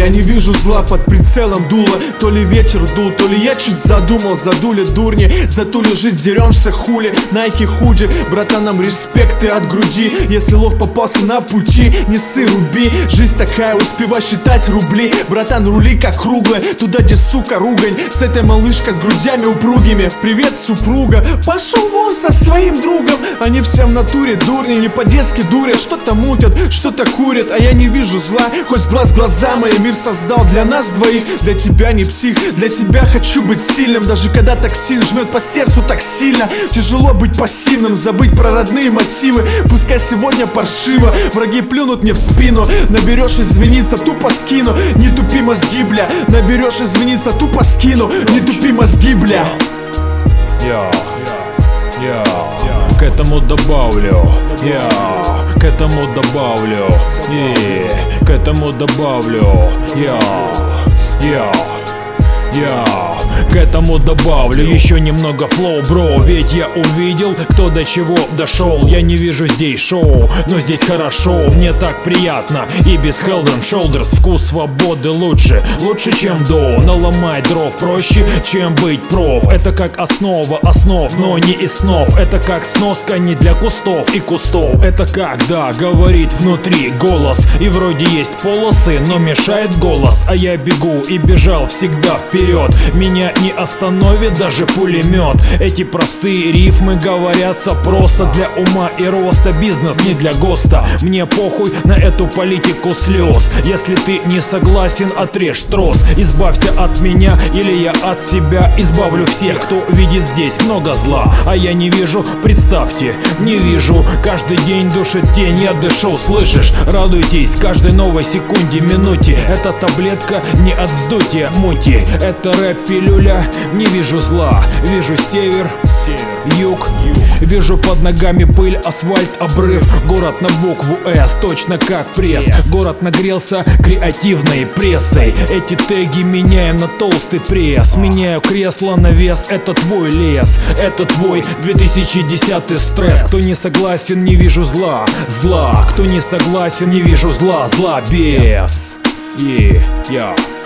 Я не вижу зла, под прицелом дуло. То ли ветер дул, то ли я чуть задумал. Задули дурни, за ту ли жизнь деремся хули. Найки худи, братанам респекты от груди. Если лох попался на пути, не ссы, руби. Жизнь такая, успевай считать рубли. Братан, рули как круглая, туда где сука ругань. С этой малышкой с грудями упругими. Привет, супруга, пошел вон со своим другом. Они все в натуре дурни, не по-детски дурят. Что-то мутят, что-то курят, а я не вижу зла. Хоть с глаз глаза мои мир создал для нас двоих. Для тебя не псих, для тебя хочу быть сильным. Даже когда токсин жмет по сердцу так сильно, тяжело быть пассивным, забыть про родные массивы. Пускай сегодня паршиво, враги плюнут мне в спину. Наберешь извиниться, тупо скину. Не тупи мозги, бля. Наберешь извиниться, тупо скину. Не тупи мозги, бля. К этому добавлю, к этому добавлю, и к этому добавлю, к этому добавлю еще немного флоу, бро. Ведь я увидел, кто до чего дошел. Я не вижу здесь шоу, но здесь хорошо. Мне так приятно и без Head and Shoulders. Вкус свободы лучше, лучше чем до. Наломать дров проще, чем быть проф. Это как основа основ, но не из снов. Это как сноска не для кустов и кустов. Это как, да, говорит внутри голос. И вроде есть полосы, но мешает голос. А я бегу и бежал всегда вперед. Меня не остановит даже пулемет. Эти простые рифмы говорятся просто для ума и роста. Бизнес не для ГОСТа. Мне похуй на эту политику слез. Если ты не согласен, отрежь трос. Избавься от меня или я от себя избавлю всех, кто видит здесь много зла. А я не вижу, представьте, не вижу. Каждый день душит тень, я дышу, слышишь? Радуйтесь каждой новой секунде, минуте. Это таблетка не от вздутия мути. Это рэп-пилюля, не вижу зла. Вижу север, юг. Вижу под ногами пыль, асфальт, обрыв. Город на букву С, точно как пресс. Город нагрелся креативной прессой. Эти теги меняем на толстый пресс. Меняю кресло на вес, это твой лес. Это твой 2010 стресс. Кто не согласен, не вижу зла. Зла, кто не согласен, не вижу зла. Зла без.